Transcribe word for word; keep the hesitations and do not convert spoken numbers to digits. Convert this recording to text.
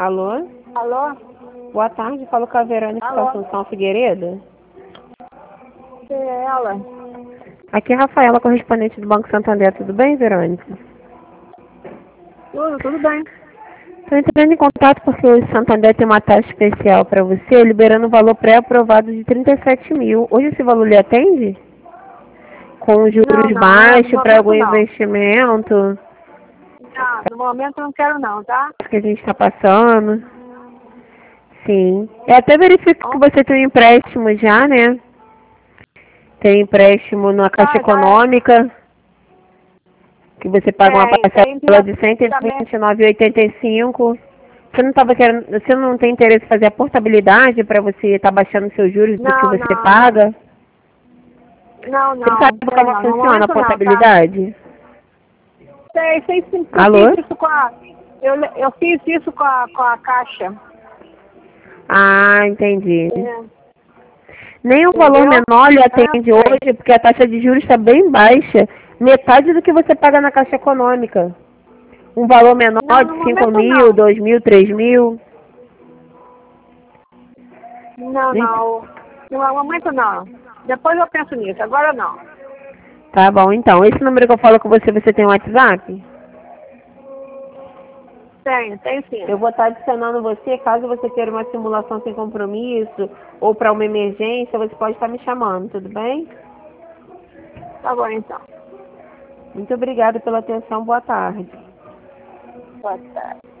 Alô? Alô? Boa tarde, falo com a Verônica Alô? Assunção Figueiredo. Quem é ela? Aqui é a Rafaela, correspondente do Banco Santander. Tudo bem, Verônica? Tudo, tudo bem. Estou entrando em contato porque o Santander tem uma taxa especial para você, liberando o valor pré-aprovado de trinta e sete mil. Hoje esse valor lhe atende? Com Não, juros não, é, no baixos para momento algum não. investimento? Não, no momento eu não quero não, tá? Que a gente está passando? Sim. Eu até verifico que Bom, você tem um empréstimo já, né? Tem empréstimo na Caixa tá, já Econômica, que você paga uma tem, tem parcela de cento e também. vinte e nove reais e oitenta e cinco centavos. Você não tava querendo, você não tem interesse em fazer a portabilidade para você estar baixando seus juros do que Não, você não, não. paga? Não, Você não, sabe quero como não. No funciona a momento não, tá? portabilidade? Sei, sei sim, eu Alô? fiz isso com a. Eu, eu fiz isso com a, com a caixa. Ah, entendi. É, Nem um valor entendeu? menor lhe Ah, atende sei. hoje, porque a taxa de juros está bem baixa. Metade do que você paga na Caixa Econômica. Um valor menor Não, no de cinco momento mil, não. dois mil, três mil. Não, Ent- não. No momento não. Depois eu penso nisso, agora não. Tá bom, então. Esse número que eu falo com você, você tem um WhatsApp? Tenho, tenho sim. Eu vou estar adicionando você, caso você queira uma simulação sem compromisso ou para uma emergência, você pode estar me chamando, tudo bem? Tá bom então. Muito obrigada pela atenção, boa tarde. Boa tarde.